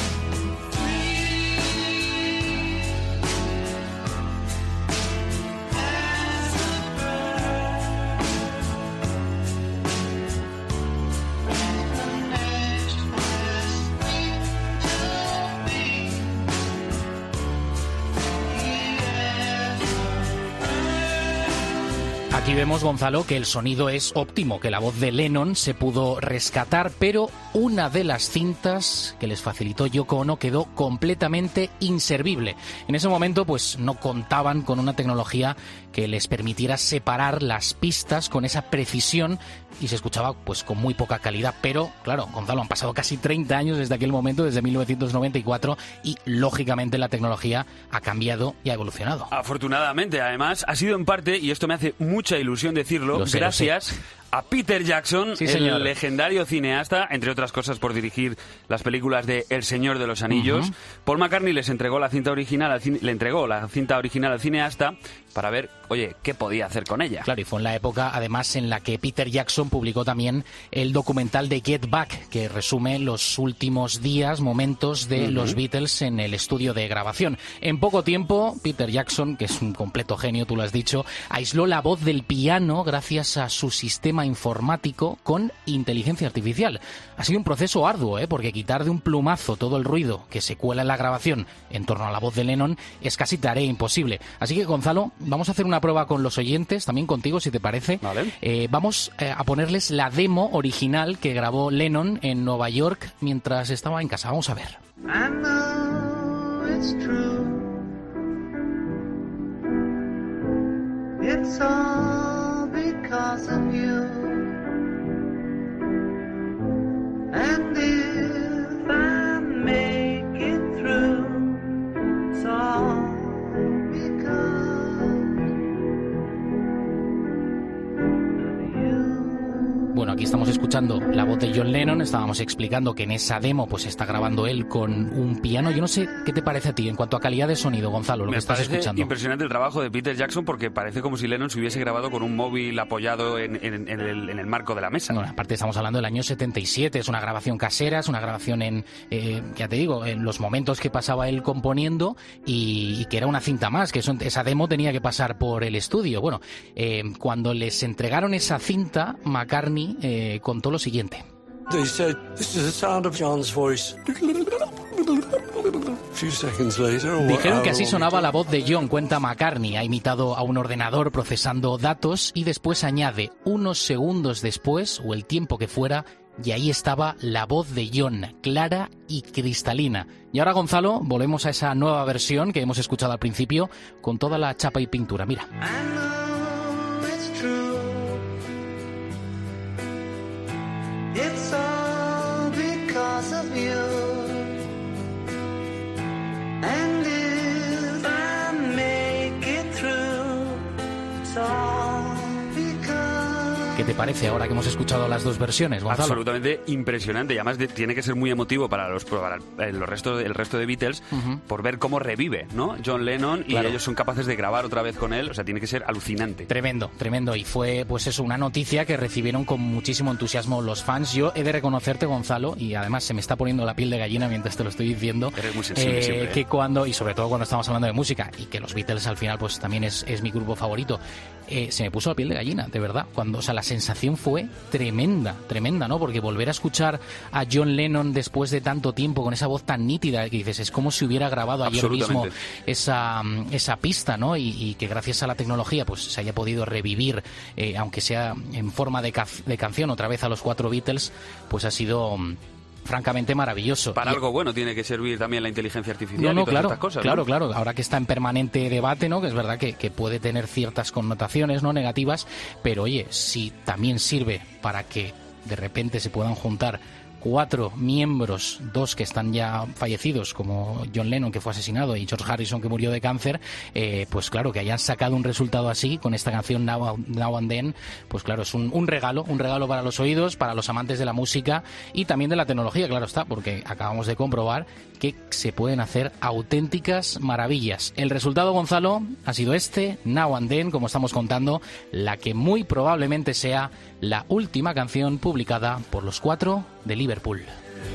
Aquí vemos, Gonzalo, que el sonido es óptimo, que la voz de Lennon se pudo rescatar, pero una de las cintas que les facilitó Yoko Ono quedó completamente inservible. En ese momento, pues no contaban con una tecnología que les permitiera separar las pistas con esa precisión y se escuchaba pues con muy poca calidad. Pero, claro, Gonzalo, han pasado casi 30 años desde aquel momento, desde 1994, y lógicamente la tecnología ha cambiado y ha evolucionado. Afortunadamente, además, ha sido en parte, y esto me hace mucha ilusión decirlo, gracias a Peter Jackson, el legendario cineasta, entre otras cosas por dirigir las películas de El Señor de los Anillos. Paul McCartney le entregó la cinta original al cineasta para ver, oye, qué podía hacer con ella. Claro, y fue en la época, además, en la que Peter Jackson publicó también el documental de Get Back, que resume los últimos días, momentos de los Beatles en el estudio de grabación. En poco tiempo, Peter Jackson, que es un completo genio, tú lo has dicho, aisló la voz del piano gracias a su sistema informático con inteligencia artificial. Ha sido un proceso arduo, porque quitar de un plumazo todo el ruido que se cuela en la grabación en torno a la voz de Lennon es casi tarea imposible. Así que, Gonzalo, vamos a hacer una prueba con los oyentes, también contigo, si te parece. Vale. Vamos a ponerles la demo original que grabó Lennon en Nueva York mientras estaba en casa. Vamos a ver. I know it's true. It's all because of you. And if I make it through, it's all because of you. Bueno, aquí estamos escuchando escuchando la voz de John Lennon, estábamos explicando que en esa demo pues está grabando él con un piano. Yo no sé qué te parece a ti en cuanto a calidad de sonido, Gonzalo, lo que estás escuchando. Me parece impresionante el trabajo de Peter Jackson porque parece como si Lennon se hubiese grabado con un móvil apoyado en el marco de la mesa. Bueno, aparte estamos hablando del año 77, es una grabación casera, es una grabación ya te digo, en los momentos que pasaba él componiendo y que era una cinta más, que esa demo tenía que pasar por el estudio. Bueno, cuando les entregaron esa cinta, McCartney contó lo siguiente. They said, "This is the sound of John's voice." Dijeron que así sonaba la voz de John, cuenta McCartney. Ha imitado a un ordenador procesando datos y después añade unos segundos después, o el tiempo que fuera, y ahí estaba la voz de John, clara y cristalina. Y ahora, Gonzalo, volvemos a esa nueva versión que hemos escuchado al principio, con toda la chapa y pintura. Mira. It's all because of you. And if I make it through, it's all because... ¿Qué te parece ahora que hemos escuchado las dos versiones, Gonzalo? Absolutamente impresionante y además tiene que ser muy emotivo para el resto de Beatles por ver cómo revive, ¿no? John Lennon, y ellos son capaces de grabar otra vez con él, o sea, tiene que ser alucinante. Tremendo, tremendo, y fue pues eso, una noticia que recibieron con muchísimo entusiasmo los fans. Yo he de reconocerte, Gonzalo, y además se me está poniendo la piel de gallina mientras te lo estoy diciendo. Eres muy sensible siempre, que cuando, y sobre todo cuando estamos hablando de música, y que los Beatles al final pues también es mi grupo favorito, se me puso la piel de gallina, de verdad. O sea, la sensación fue tremenda, ¿no? Porque volver a escuchar a John Lennon después de tanto tiempo con esa voz tan nítida que dices, es como si hubiera grabado ayer mismo esa pista, ¿no? Y que gracias a la tecnología pues se haya podido revivir, aunque sea en forma de canción otra vez a los cuatro Beatles, pues ha sido... francamente maravilloso. Para algo bueno tiene que servir también la inteligencia artificial y todas claro, estas cosas, claro, ¿no? Claro. Ahora que está en permanente debate, ¿no? Que es verdad que puede tener ciertas connotaciones, ¿no? Negativas, pero oye, si también sirve para que de repente se puedan juntar 4 miembros, 2 que están ya fallecidos, como John Lennon, que fue asesinado, y George Harrison, que murió de cáncer, pues claro, que hayan sacado un resultado así, con esta canción Now and Then, pues claro, es un regalo para los oídos, para los amantes de la música y también de la tecnología, claro está, porque acabamos de comprobar que se pueden hacer auténticas maravillas. El resultado, Gonzalo, ha sido Now and Then, como estamos contando, la que muy probablemente sea la última canción publicada por los 4 de Liverpool.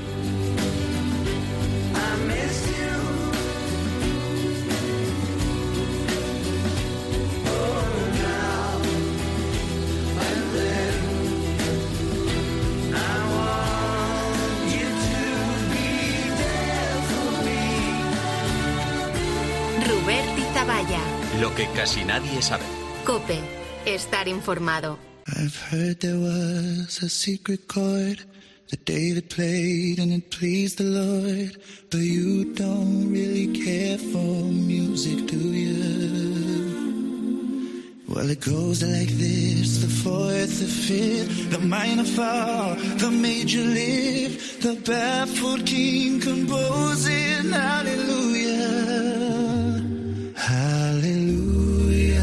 Rubert Izabaya. Lo que casi nadie sabe. COPE. Estar informado. I've heard there was a secret chord that David played and it pleased the Lord. But you don't really care for music, do you? Well, it goes like this: the fourth, the fifth, the minor fall, the major lift, the baffled king composing hallelujah, hallelujah,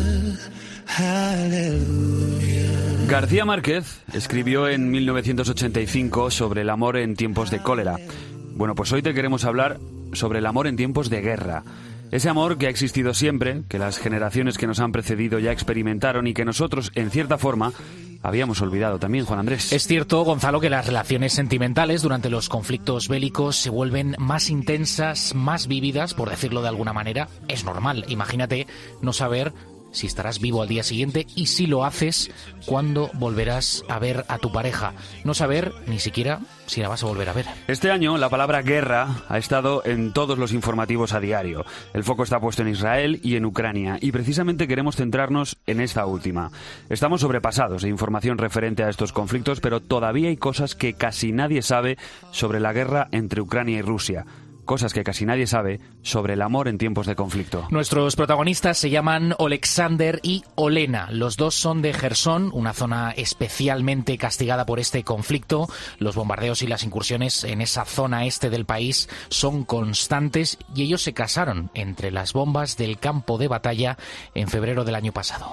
hallelujah. García Márquez escribió en 1985 sobre el amor en tiempos de cólera. Bueno, pues hoy te queremos hablar sobre el amor en tiempos de guerra. Ese amor que ha existido siempre, que las generaciones que nos han precedido ya experimentaron y que nosotros, en cierta forma, habíamos olvidado también, Juan Andrés. Es cierto, Gonzalo, que las relaciones sentimentales durante los conflictos bélicos se vuelven más intensas, más vívidas, por decirlo de alguna manera. Es normal. Imagínate no saber si estarás vivo al día siguiente y si lo haces, ¿cuándo volverás a ver a tu pareja? No saber ni siquiera si la vas a volver a ver. Este año la palabra guerra ha estado en todos los informativos a diario. El foco está puesto en Israel y en Ucrania y precisamente queremos centrarnos en esta última. Estamos sobrepasados de información referente a estos conflictos, pero todavía hay cosas que casi nadie sabe sobre la guerra entre Ucrania y Rusia. cosas que casi nadie sabe sobre el amor en tiempos de conflicto. Nuestros protagonistas se llaman Oleksandr y Olena. Los dos son de Jersón, una zona especialmente castigada por este conflicto. Los bombardeos y las incursiones en esa zona este del país son constantes y ellos se casaron entre las bombas del campo de batalla en febrero del año pasado.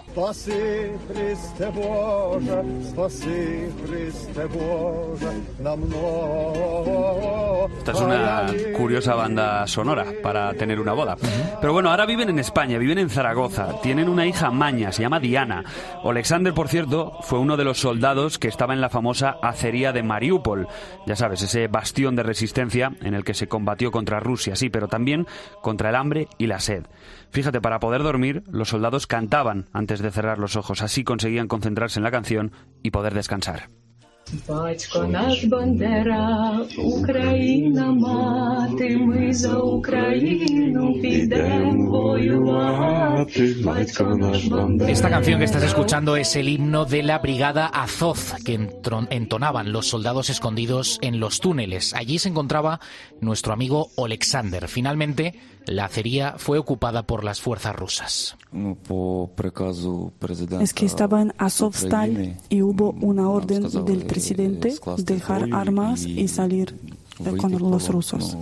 Esta es una curiosa banda sonora para tener una boda. Pero bueno, ahora viven en España, viven en Zaragoza. Tienen una hija maña, se llama Diana. Oleksandr, por cierto, fue uno de los soldados que estaba en la famosa acería de Mariúpol. Ya sabes, ese bastión de resistencia en el que se combatió contra Rusia, sí, pero también contra el hambre y la sed. Fíjate, para poder dormir, los soldados cantaban antes de cerrar los ojos. Así conseguían concentrarse en la canción y poder descansar. Батько наш Бандера, Україна мати, ми за Україну підем воювати. Батько наш Бандера. Esta canción que estás escuchando es el himno de la brigada Azov que entonaban los soldados escondidos en los túneles. Allí se encontraba nuestro amigo Oleksandr. Finalmente, la acería fue ocupada por las fuerzas rusas. Es que estaba en Azovstal y hubo una orden del presidente dejar armas y salir con los rusos.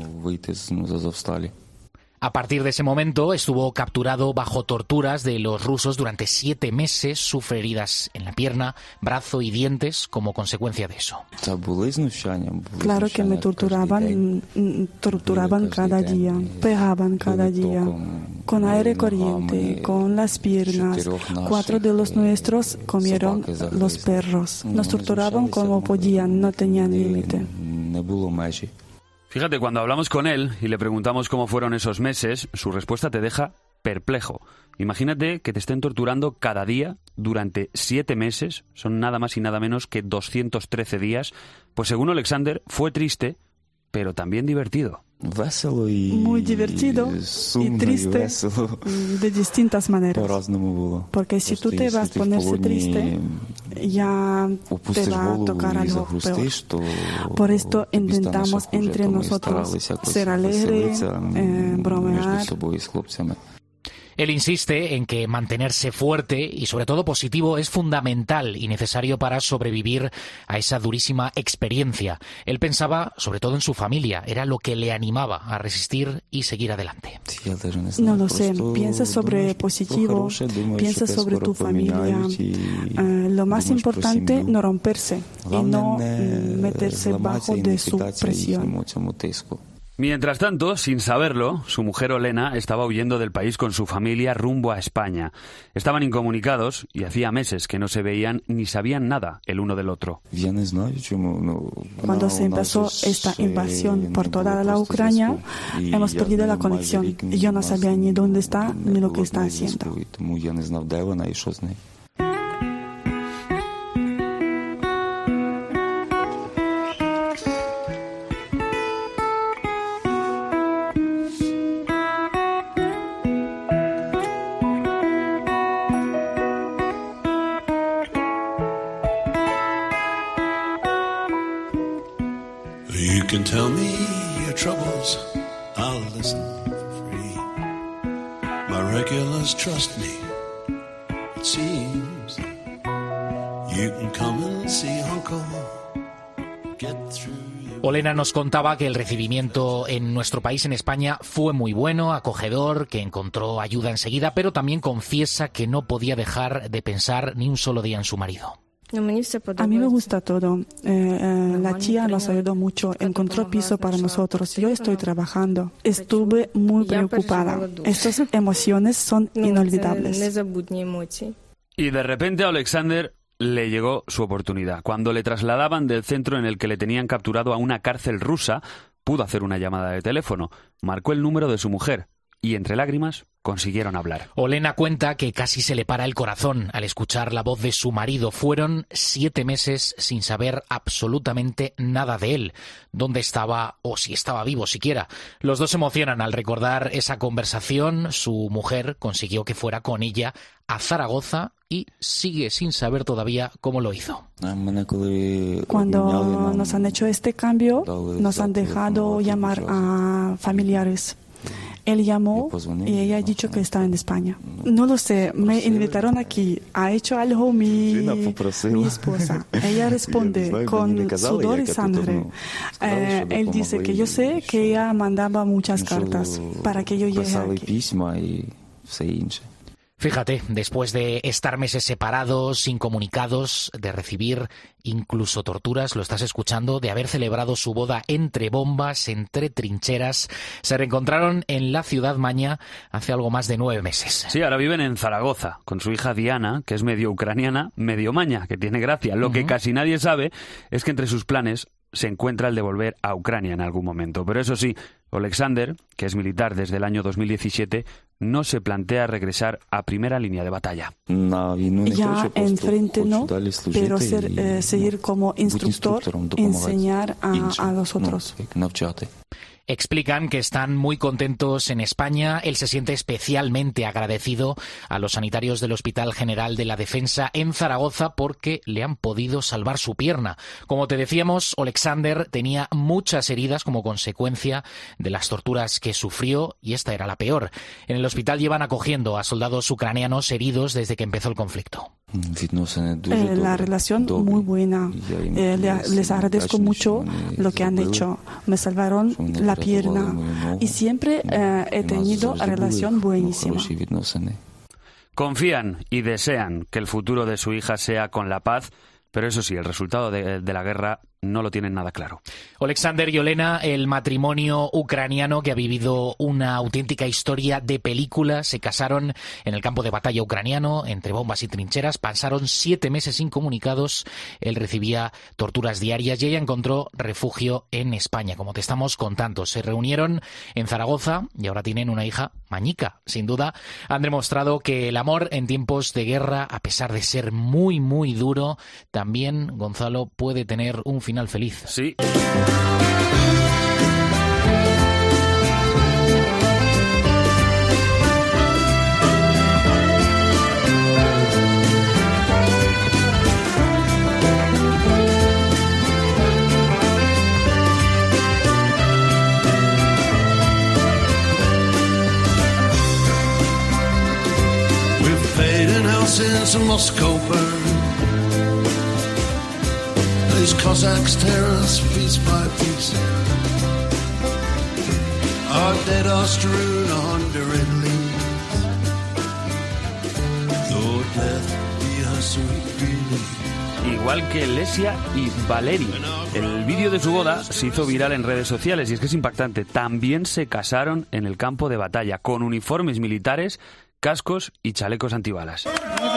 A partir de ese momento estuvo capturado bajo torturas de los rusos durante 7 meses, sufre heridas en la pierna, brazo y dientes como consecuencia de eso. Claro que me torturaban cada día, pegaban cada día, con aire corriente, con las piernas. 4 de los nuestros comieron los perros. Nos torturaban como podían, no tenían límite. Fíjate, cuando hablamos con él y le preguntamos cómo fueron esos meses, su respuesta te deja perplejo. Imagínate que te estén torturando cada día durante 7 meses, son nada más y nada menos que 213 días. Pues según Oleksandr, fue triste, pero también divertido. Muy divertido y triste de distintas maneras. Porque si tú te vas a ponerse triste, ya te va a tocar algo peor. Por esto intentamos entre nosotros ser alegres, bromear. Él insiste en que mantenerse fuerte y sobre todo positivo es fundamental y necesario para sobrevivir a esa durísima experiencia. Él pensaba sobre todo en su familia, era lo que le animaba a resistir y seguir adelante. No lo sé, piensa sobre positivo, piensa sobre tu familia. Lo más importante, no romperse y no meterse bajo de su presión. Mientras tanto, sin saberlo, su mujer Olena estaba huyendo del país con su familia rumbo a España. Estaban incomunicados y hacía meses que no se veían ni sabían nada el uno del otro. Cuando se empezó esta invasión por toda la Ucrania, hemos perdido la conexión. Yo no sabía ni dónde está ni lo que está haciendo. You can tell me your troubles, I'll listen for free. My regulars trust me, it seems. You can come and see Uncle, get through. Olena nos contaba que el recibimiento en nuestro país, en España, fue muy bueno, acogedor, que encontró ayuda enseguida, pero también confiesa que no podía dejar de pensar ni un solo día en su marido. A mí me gusta todo. La tía nos ayudó mucho, encontró piso para nosotros. Yo estoy trabajando. Estuve muy preocupada. Estas emociones son inolvidables. Y de repente a Oleksandr le llegó su oportunidad. Cuando le trasladaban del centro en el que le tenían capturado a una cárcel rusa, pudo hacer una llamada de teléfono. Marcó el número de su mujer y entre lágrimas consiguieron hablar. Olena cuenta que casi se le para el corazón al escuchar la voz de su marido. Fueron 7 meses sin saber absolutamente nada de él, dónde estaba o si estaba vivo siquiera. Los dos se emocionan al recordar esa conversación. Su mujer consiguió que fuera con ella a Zaragoza y sigue sin saber todavía cómo lo hizo. Cuando nos han hecho este cambio, nos han dejado llamar a familiares. Él llamó y ella ha dicho que está en España. No lo sé, me invitaron aquí. ¿Ha hecho algo mi esposa? Ella responde con sudor y sangre. Él dice que yo sé que ella mandaba muchas cartas para que yo llegue aquí. Fíjate, después de estar meses separados, incomunicados, de recibir incluso torturas, lo estás escuchando, de haber celebrado su boda entre bombas, entre trincheras, se reencontraron en la ciudad maña hace algo más de 9 meses. Sí, ahora viven en Zaragoza, con su hija Diana, que es medio ucraniana, medio maña, que tiene gracia. Lo que casi nadie sabe es que entre sus planes se encuentra el de volver a Ucrania en algún momento. Pero eso sí, Oleksandr, que es militar desde el año 2017, no se plantea regresar a primera línea de batalla. Ya enfrente no, pero seguir como instructor, enseñar a los otros. Explican que están muy contentos en España. Él se siente especialmente agradecido a los sanitarios del Hospital General de la Defensa en Zaragoza porque le han podido salvar su pierna. Como te decíamos, Oleksandr tenía muchas heridas como consecuencia de las torturas que sufrió y esta era la peor. En el hospital llevan acogiendo a soldados ucranianos heridos desde que empezó el conflicto. La relación muy buena. Les agradezco mucho lo que han hecho. Me salvaron la pierna y siempre he tenido relación buenísima. Confían y desean que el futuro de su hija sea con la paz, pero eso sí, el resultado de la guerra no lo tienen nada claro. Oleksandr y Olena, el matrimonio ucraniano que ha vivido una auténtica historia de película, se casaron en el campo de batalla ucraniano, entre bombas y trincheras, pasaron 7 meses incomunicados, él recibía torturas diarias y ella encontró refugio en España, como te estamos contando. Se reunieron en Zaragoza y ahora tienen una hija mañica. Sin duda, han demostrado que el amor en tiempos de guerra, a pesar de ser muy, muy duro, también, Gonzalo, puede tener un final feliz. Sí. We've paid an house in Moscow burn. These Cossacks tear us piece by piece. Our dead are strewn under red leaves. Though death be a sweet relief. Igual que Lesia y Valery. El vídeo de su boda se hizo viral en redes sociales y es que es impactante. También se casaron en el campo de batalla, con uniformes militares, cascos y chalecos antibalas.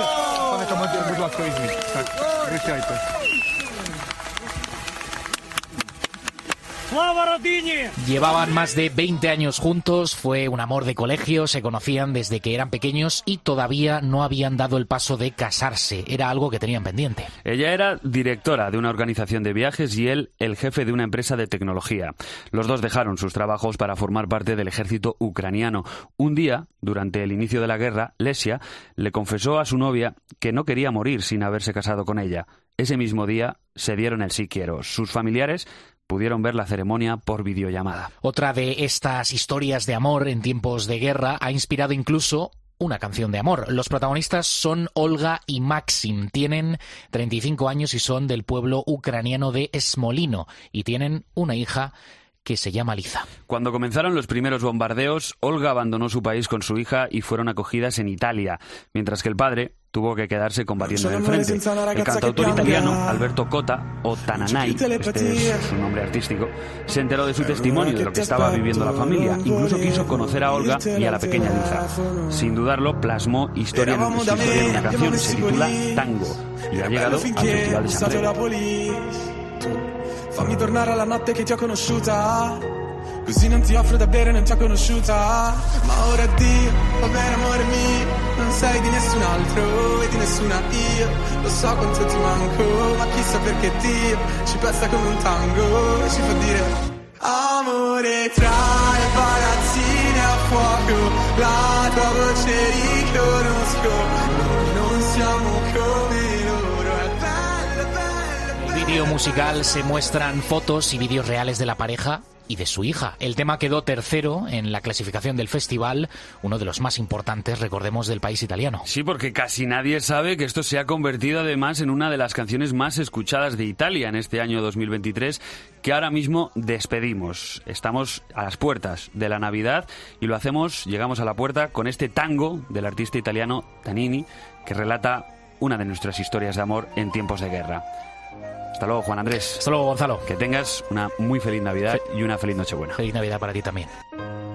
Llevaban más de 20 años juntos, fue un amor de colegio, se conocían desde que eran pequeños y todavía no habían dado el paso de casarse, era algo que tenían pendiente. Ella era directora de una organización de viajes y él el jefe de una empresa de tecnología. Los dos dejaron sus trabajos para formar parte del ejército ucraniano. Un día, durante el inicio de la guerra, Lesia le confesó a su novia que no quería morir sin haberse casado con ella. Ese mismo día se dieron el sí quiero. Sus familiares pudieron ver la ceremonia por videollamada. Otra de estas historias de amor en tiempos de guerra ha inspirado incluso una canción de amor. Los protagonistas son Olga y Maxim. Tienen 35 años y son del pueblo ucraniano de Smolino y tienen una hija que se llama Liza. Cuando comenzaron los primeros bombardeos, Olga abandonó su país con su hija y fueron acogidas en Italia, mientras que el padre tuvo que quedarse combatiendo en el frente. El cantautor italiano Alberto Cota, o Tananai, este es su nombre artístico, se enteró de su testimonio, de lo que estaba viviendo la familia. Incluso quiso conocer a Olga y a la pequeña Liza. Sin dudarlo, plasmó su historia en una canción. Se titula Tango y ha llegado al Festival de San Remo. Fammi tornare alla notte che ti ho conosciuta, Così non ti offro da bere, non ti ho conosciuta. Ma ora addio, va bene amore mio. Non sei di nessun altro e di nessuna io. Lo so quanto ti manco, ma chissà perché Dio ci pesta come un tango e ci fa dire amore tra le palazzine a fuoco. La tua voce riconosco. Noi non siamo come loro. È bello, bello, bello. En el vídeo musical se muestran fotos y vídeos reales de la pareja y de su hija. El tema quedó tercero en la clasificación del festival, uno de los más importantes, recordemos, del país italiano. Sí, porque casi nadie sabe que esto se ha convertido además en una de las canciones más escuchadas de Italia en este año 2023, que ahora mismo despedimos. Estamos a las puertas de la Navidad y lo hacemos, llegamos a la puerta con este tango del artista italiano Tanini, que relata una de nuestras historias de amor en tiempos de guerra. Hasta luego, Juan Andrés. Hasta luego, Gonzalo. Que tengas una muy feliz Navidad y una feliz Nochebuena. Feliz Navidad para ti también.